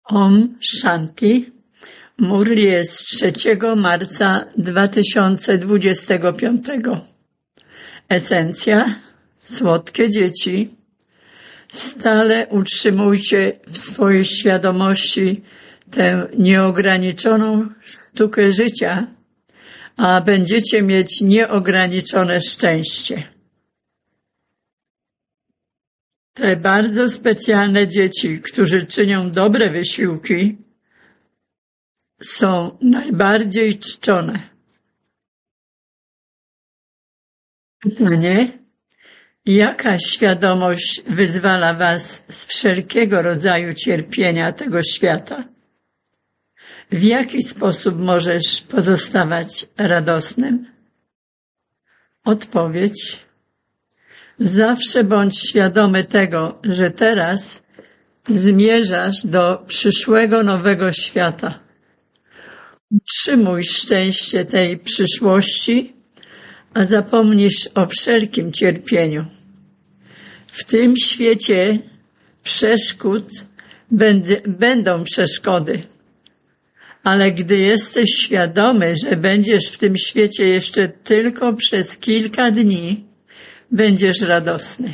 Om Shanti. Murli jest 3 marca 2025. Esencja. Słodkie dzieci. Stale utrzymujcie w swojej świadomości tę nieograniczoną sztukę życia, a będziecie mieć nieograniczone szczęście. Te bardzo specjalne dzieci, którzy czynią dobre wysiłki, są najbardziej czczone. Pytanie: jaka świadomość wyzwala was z wszelkiego rodzaju cierpienia tego świata? W jaki sposób możesz pozostawać radosnym? Odpowiedź: zawsze bądź świadomy tego, że teraz zmierzasz do przyszłego nowego świata. Utrzymuj szczęście tej przyszłości, a zapomnisz o wszelkim cierpieniu. W tym świecie przeszkód będą przeszkody, ale gdy jesteś świadomy, że będziesz w tym świecie jeszcze tylko przez kilka dni, będziesz radosny.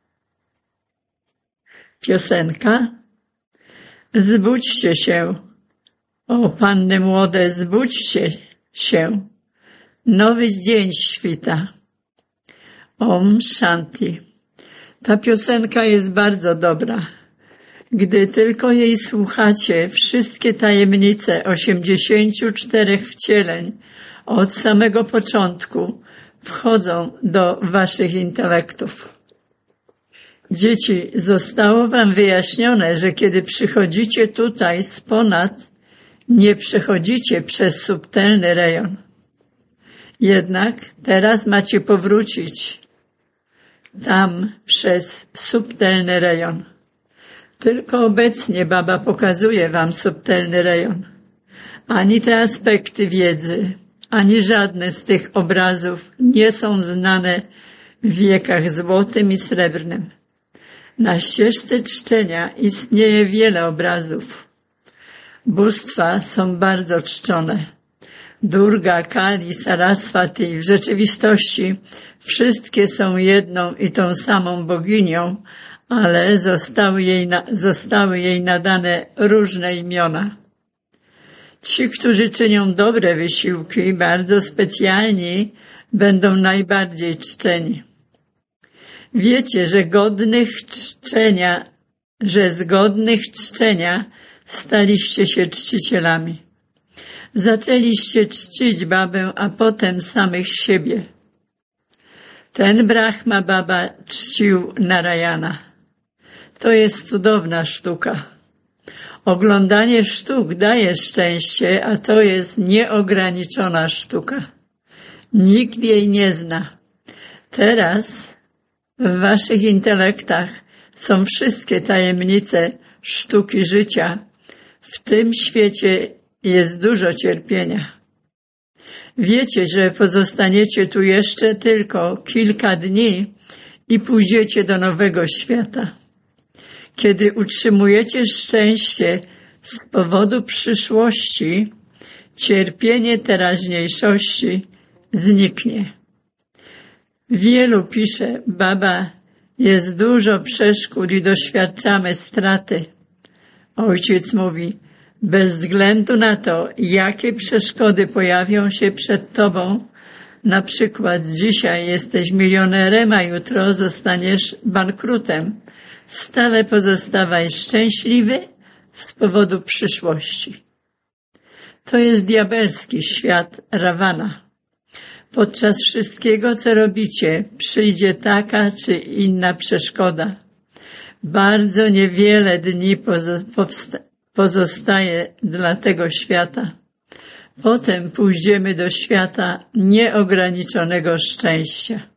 Piosenka. Zbudźcie się, o panny młode, zbudźcie się. Nowy dzień świta. Om Shanti. Ta piosenka jest bardzo dobra. Gdy tylko jej słuchacie, wszystkie tajemnice 84 wcieleń od samego początku wchodzą do waszych intelektów. Dzieci, zostało wam wyjaśnione, że kiedy przychodzicie tutaj z ponad, nie przechodzicie przez subtelny rejon. Jednak teraz macie powrócić tam przez subtelny rejon. Tylko obecnie Baba pokazuje wam subtelny rejon. Ani te aspekty wiedzy, ani żadne z tych obrazów nie są znane w wiekach złotym i srebrnym. Na ścieżce czczenia istnieje wiele obrazów. Bóstwa są bardzo czczone. Durga, Kali, Saraswati, w rzeczywistości wszystkie są jedną i tą samą boginią, ale zostały jej nadane różne imiona. Ci, którzy czynią dobre wysiłki, bardzo specjalni, będą najbardziej czczeni. Wiecie, że z godnych czczenia staliście się czcicielami. Zaczęliście czcić Babę, a potem samych siebie. Ten Brahma Baba czcił Narayana. To jest cudowna sztuka. Oglądanie sztuk daje szczęście, a to jest nieograniczona sztuka. Nikt jej nie zna. Teraz w waszych intelektach są wszystkie tajemnice sztuki życia. W tym świecie jest dużo cierpienia. Wiecie, że pozostaniecie tu jeszcze tylko kilka dni i pójdziecie do nowego świata. Kiedy utrzymujecie szczęście z powodu przyszłości, cierpienie teraźniejszości zniknie. Wielu pisze: Baba, jest dużo przeszkód i doświadczamy straty. Ojciec mówi: bez względu na to, jakie przeszkody pojawią się przed tobą, na przykład dzisiaj jesteś milionerem, a jutro zostaniesz bankrutem, stale pozostawaj szczęśliwy z powodu przyszłości. To jest diabelski świat Rawana. Podczas wszystkiego, co robicie, przyjdzie taka czy inna przeszkoda. Bardzo niewiele dni pozostaje dla tego świata. Potem pójdziemy do świata nieograniczonego szczęścia.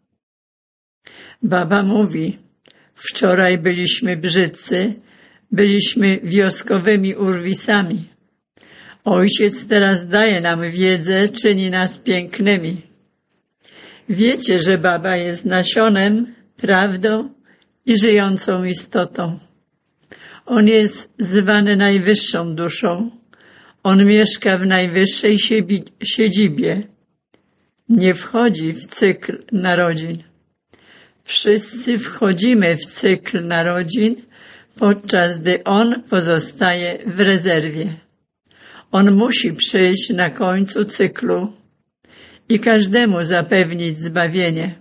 Baba mówi: wczoraj byliśmy brzydcy, byliśmy wioskowymi urwisami. Ojciec teraz daje nam wiedzę, czyni nas pięknymi. Wiecie, że Baba jest nasionem, prawdą i żyjącą istotą. On jest zwany najwyższą duszą. On mieszka w najwyższej siedzibie. Nie wchodzi w cykl narodzin. Wszyscy wchodzimy w cykl narodzin, podczas gdy On pozostaje w rezerwie. On musi przyjść na końcu cyklu i każdemu zapewnić zbawienie.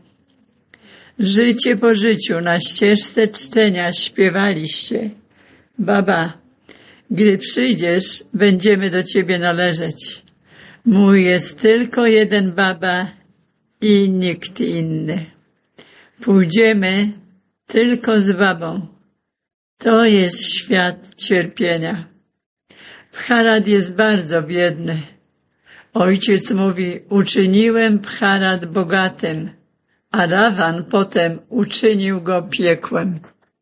Życie po życiu na ścieżce czczenia śpiewaliście: Baba, gdy przyjdziesz, będziemy do Ciebie należeć. Mój jest tylko jeden Baba i nikt inny. Pójdziemy tylko z Babą. To jest świat cierpienia. Bharat jest bardzo biedny. Ojciec mówi: uczyniłem Bharat bogatym, a Ravan potem uczynił go piekłem.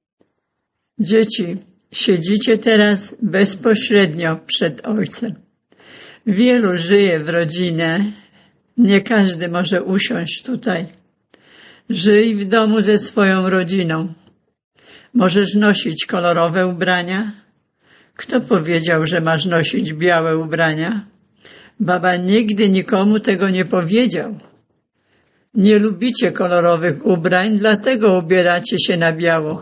Dzieci, siedzicie teraz bezpośrednio przed Ojcem. Wielu żyje w rodzinie. Nie każdy może usiąść tutaj. Żyj w domu ze swoją rodziną. Możesz nosić kolorowe ubrania. Kto powiedział, że masz nosić białe ubrania? Baba nigdy nikomu tego nie powiedział. Nie lubicie kolorowych ubrań, dlatego ubieracie się na biało.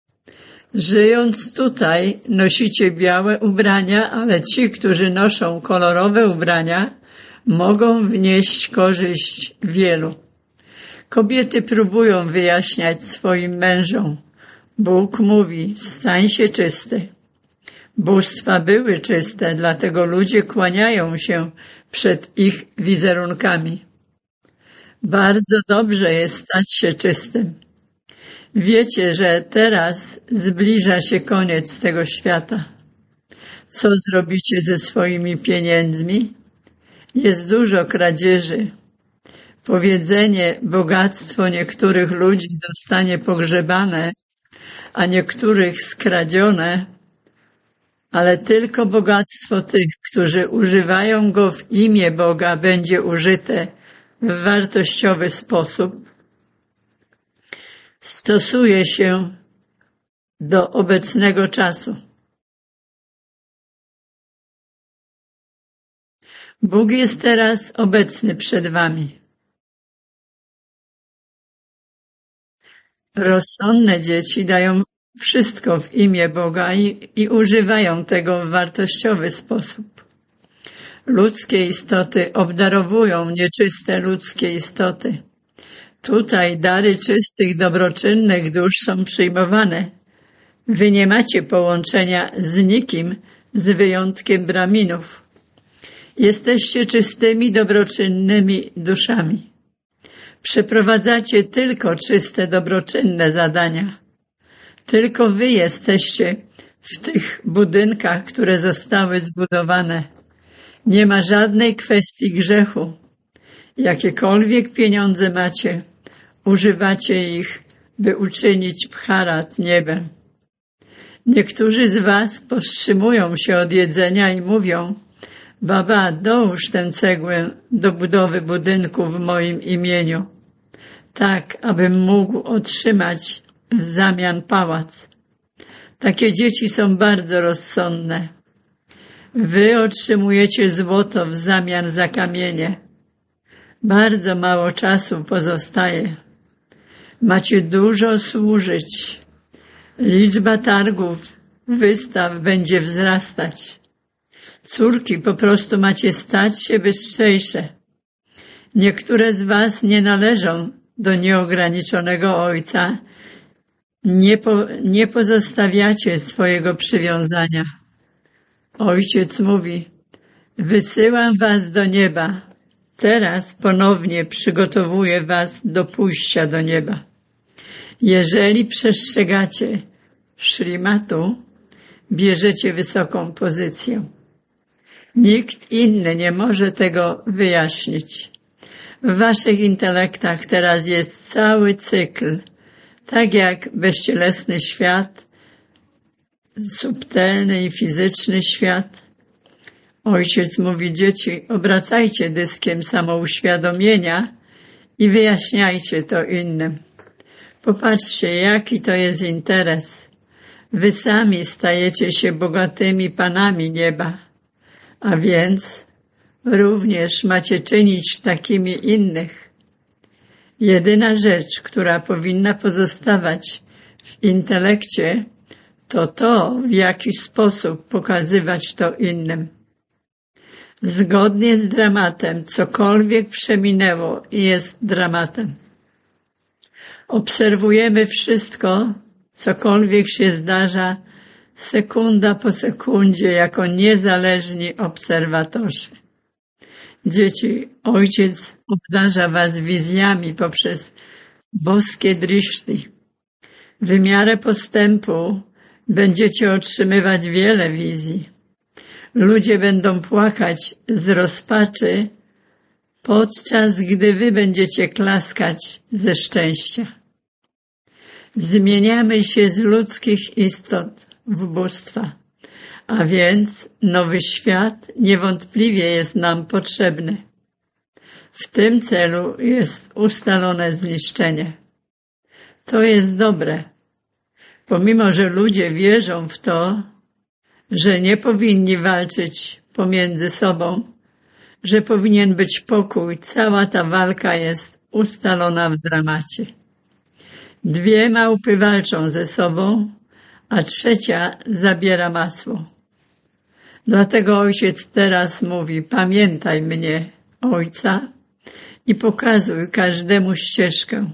Żyjąc tutaj, nosicie białe ubrania, ale ci, którzy noszą kolorowe ubrania, mogą wnieść korzyść wielu. Kobiety próbują wyjaśniać swoim mężom. Bóg mówi: stań się czysty. Bóstwa były czyste, dlatego ludzie kłaniają się przed ich wizerunkami. Bardzo dobrze jest stać się czystym. Wiecie, że teraz zbliża się koniec tego świata. Co zrobicie ze swoimi pieniędzmi? Jest dużo kradzieży. Powiedzenie: bogactwo niektórych ludzi zostanie pogrzebane, a niektórych skradzione, ale tylko bogactwo tych, którzy używają go w imię Boga, będzie użyte w wartościowy sposób. Stosuje się do obecnego czasu. Bóg jest teraz obecny przed wami. Rozsądne dzieci dają wszystko w imię Boga i używają tego w wartościowy sposób. Ludzkie istoty obdarowują nieczyste ludzkie istoty. Tutaj dary czystych, dobroczynnych dusz są przyjmowane. Wy nie macie połączenia z nikim, z wyjątkiem braminów. Jesteście czystymi, dobroczynnymi duszami. Przeprowadzacie tylko czyste, dobroczynne zadania. Tylko wy jesteście w tych budynkach, które zostały zbudowane. Nie ma żadnej kwestii grzechu. Jakiekolwiek pieniądze macie, używacie ich, by uczynić Bharat niebem. Niektórzy z was powstrzymują się od jedzenia i mówią: Baba, dołóż tę cegłę do budowy budynku w moim imieniu, tak abym mógł otrzymać w zamian pałac. Takie dzieci są bardzo rozsądne. Wy otrzymujecie złoto w zamian za kamienie. Bardzo mało czasu pozostaje. Macie dużo służyć. Liczba targów, wystaw będzie wzrastać. Córki, po prostu macie stać się bystrzejsze. Niektóre z was nie należą do nieograniczonego Ojca. Nie pozostawiacie swojego przywiązania. Ojciec mówi: wysyłam was do nieba. Teraz ponownie przygotowuję was do pójścia do nieba. Jeżeli przestrzegacie Śrimatu, bierzecie wysoką pozycję. Nikt inny nie może tego wyjaśnić. W waszych intelektach teraz jest cały cykl, tak jak bezcielesny świat, subtelny i fizyczny świat. Ojciec mówi: dzieci, obracajcie dyskiem samouświadomienia i wyjaśniajcie to innym. Popatrzcie, jaki to jest interes. wy sami stajecie się bogatymi panami nieba, a więc również macie czynić takimi innych. Jedyna rzecz, która powinna pozostawać w intelekcie, to, w jaki sposób pokazywać to innym. Zgodnie z dramatem, cokolwiek przeminęło i jest dramatem. Obserwujemy wszystko, cokolwiek się zdarza, sekunda po sekundzie, jako niezależni obserwatorzy. Dzieci, Ojciec obdarza was wizjami poprzez boskie drishti. W miarę postępu będziecie otrzymywać wiele wizji. Ludzie będą płakać z rozpaczy, podczas gdy wy będziecie klaskać ze szczęścia. Zmieniamy się z ludzkich istot w bóstwa, a więc nowy świat niewątpliwie jest nam potrzebny. W tym celu jest ustalone zniszczenie. To jest dobre. Pomimo, że ludzie wierzą w to, że nie powinni walczyć pomiędzy sobą, że powinien być pokój, cała ta walka jest ustalona w dramacie. Dwie małpy walczą ze sobą, a trzecia zabiera masło. Dlatego Ojciec teraz mówi: pamiętaj mnie, Ojca, i pokazuj każdemu ścieżkę.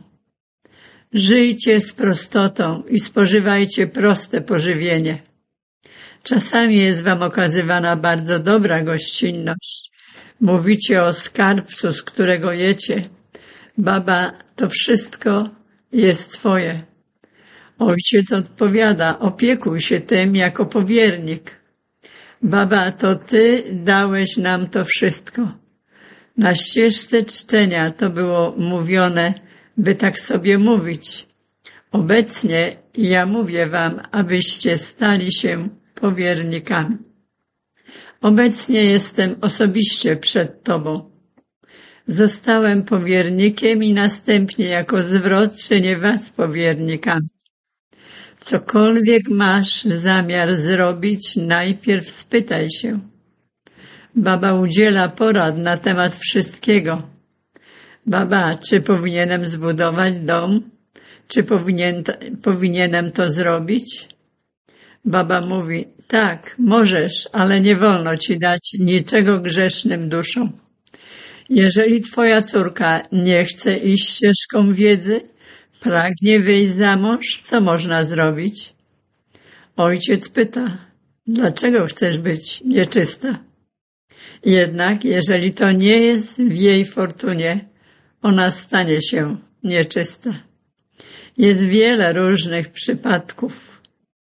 Żyjcie z prostotą i spożywajcie proste pożywienie. Czasami jest wam okazywana bardzo dobra gościnność. Mówicie o skarbcu, z którego jecie. Baba, to wszystko jest twoje. Ojciec odpowiada: opiekuj się tym jako powiernik. Baba, to ty dałeś nam to wszystko. Na ścieżce czczenia to było mówione, by tak sobie mówić. Obecnie ja mówię wam, abyście stali się powiernikami. Obecnie jestem osobiście przed tobą. Zostałem powiernikiem i następnie jako zwrot czynię was powiernikami. Cokolwiek masz zamiar zrobić, najpierw spytaj się. Baba udziela porad na temat wszystkiego. Baba, czy powinienem zbudować dom? Czy powinienem to zrobić? Baba mówi: tak, możesz, ale nie wolno ci dać niczego grzesznym duszom. Jeżeli twoja córka nie chce iść ścieżką wiedzy, pragnie wyjść za mąż, co można zrobić? Ojciec pyta: dlaczego chcesz być nieczysta? Jednak jeżeli to nie jest w jej fortunie, ona stanie się nieczysta. Jest wiele różnych przypadków.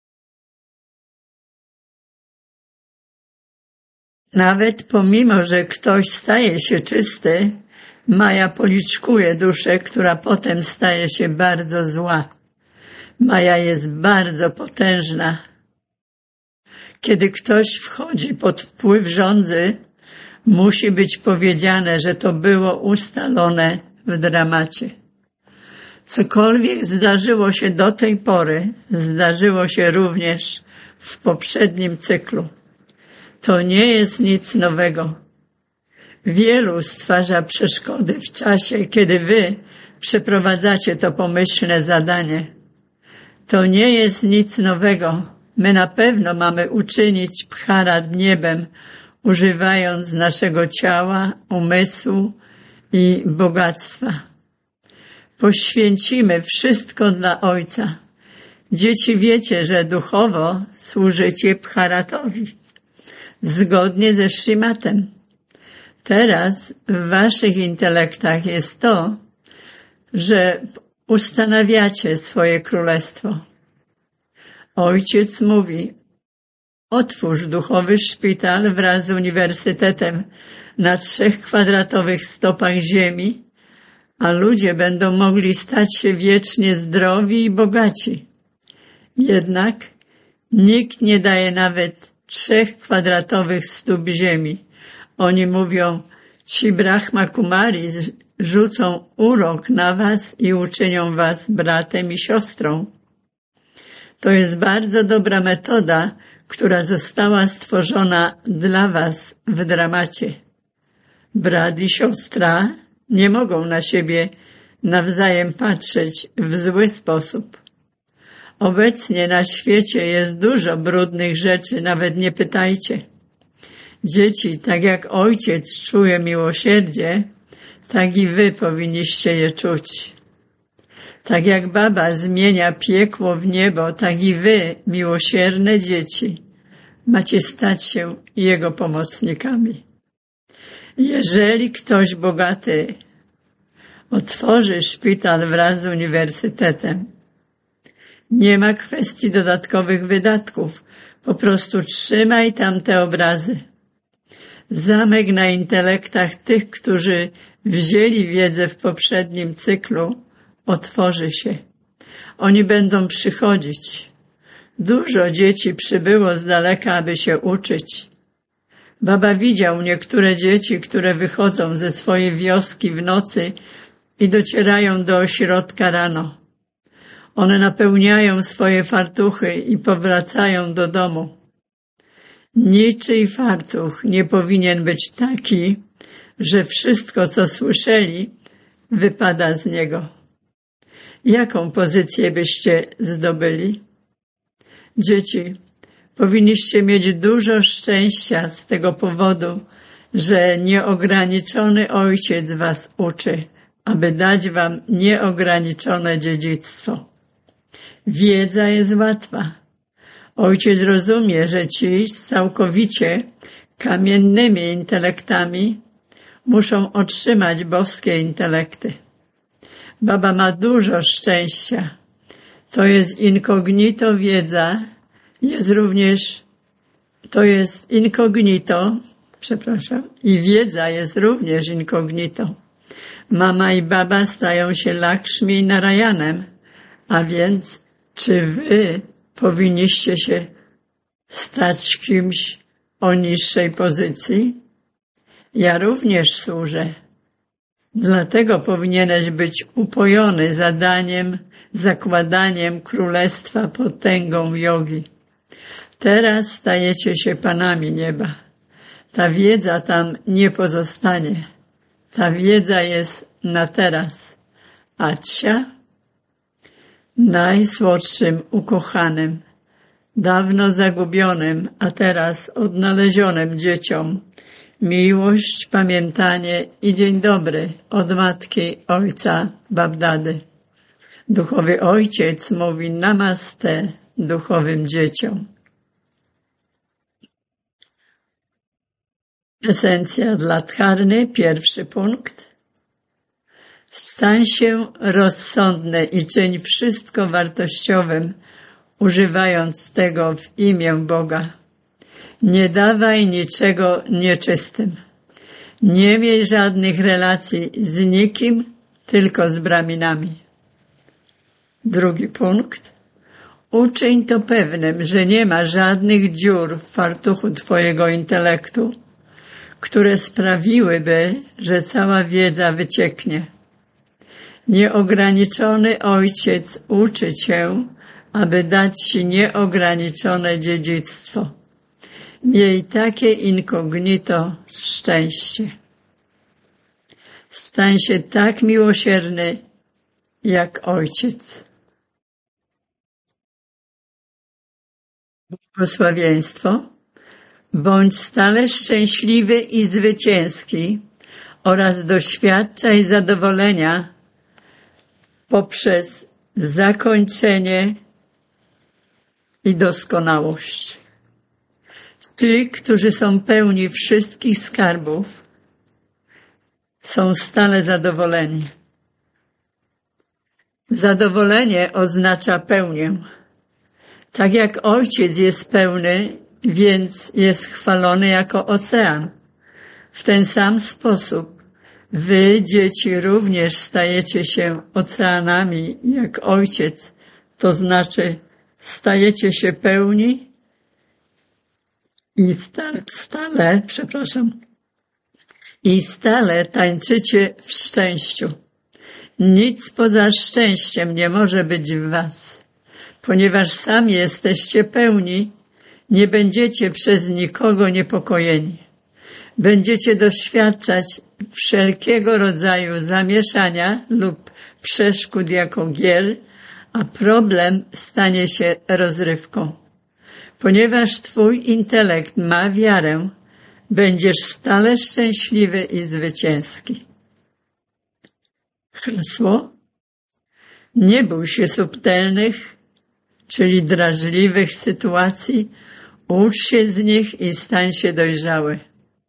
Nawet pomimo, że ktoś staje się czysty, Maja policzkuje duszę, która potem staje się bardzo zła. Maja jest bardzo potężna. Kiedy ktoś wchodzi pod wpływ żądzy, musi być powiedziane, że to było ustalone w dramacie. Cokolwiek zdarzyło się do tej pory, zdarzyło się również w poprzednim cyklu. To nie jest nic nowego. Wielu stwarza przeszkody w czasie, kiedy wy przeprowadzacie to pomyślne zadanie. To nie jest nic nowego. My na pewno mamy uczynić Bharat niebem, używając naszego ciała, umysłu i bogactwa. Poświęcimy wszystko dla Ojca. Dzieci, wiecie, że duchowo służycie Bharatowi, zgodnie ze Śrimatem. Teraz w waszych intelektach jest to, że ustanawiacie swoje królestwo. Ojciec mówi: otwórz duchowy szpital wraz z uniwersytetem na 3 kwadratowych stopach ziemi, a ludzie będą mogli stać się wiecznie zdrowi i bogaci. Jednak nikt nie daje nawet 3 kwadratowych stóp ziemi. Oni mówią: ci Brahma Kumari rzucą urok na was i uczynią was bratem i siostrą. To jest bardzo dobra metoda, która została stworzona dla was w dramacie. Brat i siostra nie mogą na siebie nawzajem patrzeć w zły sposób. Obecnie na świecie jest dużo brudnych rzeczy, nawet nie pytajcie. Dzieci, tak jak ojciec czuje miłosierdzie, tak i wy powinniście je czuć. Tak jak baba zmienia piekło w niebo, tak i wy, miłosierne dzieci, macie stać się jego pomocnikami. Jeżeli ktoś bogaty otworzy szpital wraz z uniwersytetem, nie ma kwestii dodatkowych wydatków, po prostu trzymaj tam te obrazy. Zamek na intelektach tych, którzy wzięli wiedzę w poprzednim cyklu, otworzy się. Oni będą przychodzić. Dużo dzieci przybyło z daleka, aby się uczyć. Baba widział niektóre dzieci, które wychodzą ze swojej wioski w nocy i docierają do ośrodka rano. One napełniają swoje fartuchy i powracają do domu. Niczyj fartuch nie powinien być taki, że wszystko, co słyszeli, wypada z niego. Jaką pozycję byście zdobyli? Dzieci, powinniście mieć dużo szczęścia z tego powodu, że nieograniczony Ojciec was uczy, aby dać wam nieograniczone dziedzictwo. Wiedza jest łatwa. Ojciec rozumie, że ci z całkowicie kamiennymi intelektami muszą otrzymać boskie intelekty. Baba ma dużo szczęścia. To jest incognito wiedza, i wiedza jest również incognito. Mama i baba stają się Lakshmi Narayanem, a więc czy wy powinniście się stać kimś o niższej pozycji? Ja również służę. Dlatego powinieneś być upojony zakładaniem królestwa potęgą jogi. Teraz stajecie się panami nieba. Ta wiedza tam nie pozostanie. Ta wiedza jest na teraz. Acia, najsłodszym ukochanym, dawno zagubionym, a teraz odnalezionym dzieciom, miłość, pamiętanie i dzień dobry od matki, ojca, babdady. Duchowy ojciec mówi namaste duchowym dzieciom. Esencja dla dharny, pierwszy punkt. Stań się rozsądny i czyń wszystko wartościowym, używając tego w imię Boga. Nie dawaj niczego nieczystym. Nie miej żadnych relacji z nikim, tylko z braminami. Drugi punkt. Uczyń to pewnym, że nie ma żadnych dziur w fartuchu twojego intelektu, które sprawiłyby, że cała wiedza wycieknie. Nieograniczony Ojciec uczy cię, aby dać ci nieograniczone dziedzictwo. Miej takie incognito szczęście. Stań się tak miłosierny jak Ojciec. Błogosławieństwo. Bądź stale szczęśliwy i zwycięski oraz doświadczaj zadowolenia poprzez zakończenie i doskonałość. Ci, którzy są pełni wszystkich skarbów, są stale zadowoleni. Zadowolenie oznacza pełnię. Tak jak Ojciec jest pełny, więc jest chwalony jako ocean. W ten sam sposób wy, dzieci, również stajecie się oceanami jak Ojciec, to znaczy stajecie się pełni i stale tańczycie w szczęściu. Nic poza szczęściem nie może być w was. Ponieważ sami jesteście pełni, nie będziecie przez nikogo niepokojeni. Będziecie doświadczać wszelkiego rodzaju zamieszania lub przeszkód jako gier, a problem stanie się rozrywką. Ponieważ twój intelekt ma wiarę, będziesz stale szczęśliwy i zwycięski. Hasło: nie bój się subtelnych, czyli drażliwych sytuacji, ucz się z nich i stań się dojrzały.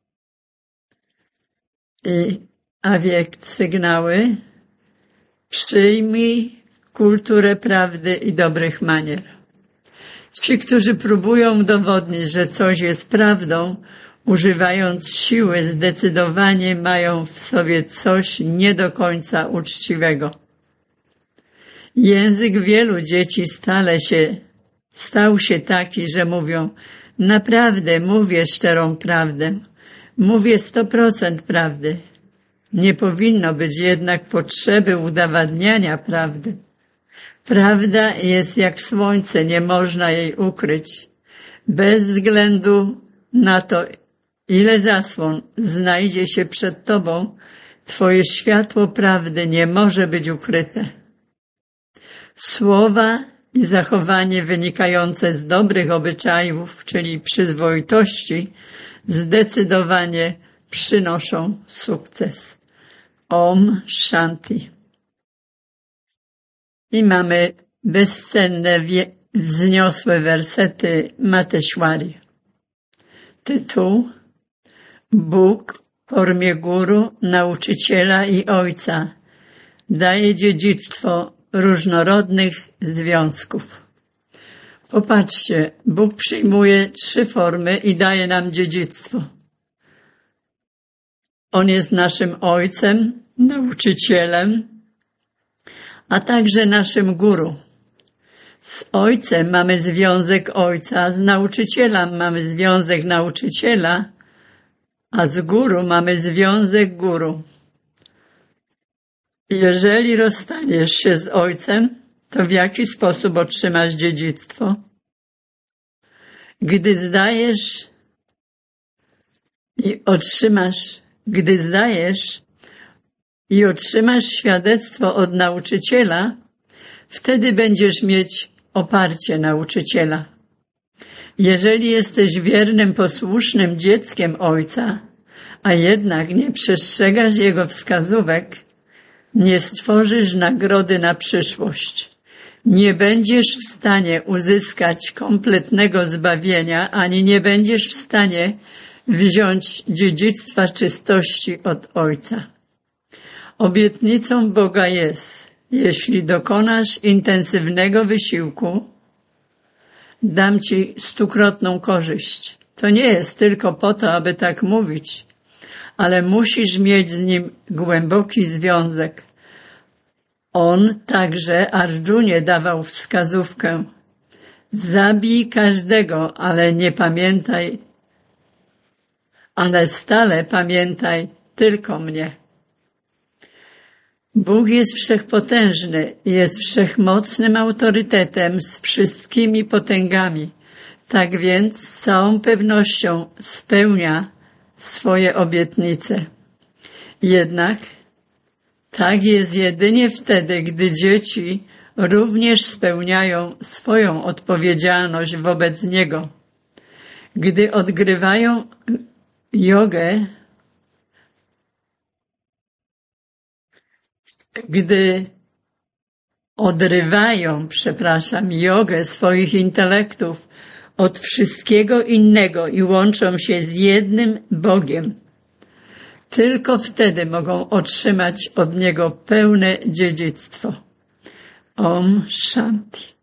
A wiek sygnały: przyjmij kulturę prawdy i dobrych manier. Ci, którzy próbują udowodnić, że coś jest prawdą, używając siły, zdecydowanie mają w sobie coś nie do końca uczciwego. Język wielu dzieci stał się taki, że mówią: naprawdę mówię szczerą prawdę, mówię 100% prawdy. Nie powinno być jednak potrzeby udowadniania prawdy. Prawda jest jak słońce, nie można jej ukryć. Bez względu na to, ile zasłon znajdzie się przed tobą, twoje światło prawdy nie może być ukryte. Słowa i zachowanie wynikające z dobrych obyczajów, czyli przyzwoitości, zdecydowanie przynoszą sukces. Om Shanti. I mamy bezcenne, wzniosłe wersety Mateshwari. Tytuł: Bóg w formie guru, nauczyciela i ojca daje dziedzictwo różnorodnych związków. Popatrzcie, Bóg przyjmuje 3 formy i daje nam dziedzictwo. On jest naszym ojcem, nauczycielem, a także naszym guru. Z ojcem mamy związek ojca, z nauczycielem mamy związek nauczyciela, a z guru mamy związek guru. Jeżeli rozstaniesz się z ojcem, to w jaki sposób otrzymasz dziedzictwo? Gdy zdajesz i otrzymasz świadectwo od nauczyciela, wtedy będziesz mieć oparcie nauczyciela. Jeżeli jesteś wiernym, posłusznym dzieckiem ojca, a jednak nie przestrzegasz jego wskazówek, nie stworzysz nagrody na przyszłość. Nie będziesz w stanie uzyskać kompletnego zbawienia, ani nie będziesz w stanie wziąć dziedzictwa czystości od Ojca. Obietnicą Boga jest: jeśli dokonasz intensywnego wysiłku, dam ci 100-krotną korzyść. To nie jest tylko po to, aby tak mówić, ale musisz mieć z nim głęboki związek. On także Arjunie dawał wskazówkę: zabij każdego, ale stale pamiętaj tylko mnie. Bóg jest wszechpotężny, jest wszechmocnym autorytetem z wszystkimi potęgami. Tak więc z całą pewnością spełnia swoje obietnice. Jednak tak jest jedynie wtedy, gdy dzieci również spełniają swoją odpowiedzialność wobec Niego. Gdy odgrywają jogę, jogę swoich intelektów od wszystkiego innego i łączą się z jednym Bogiem, tylko wtedy mogą otrzymać od Niego pełne dziedzictwo. Om Shanti.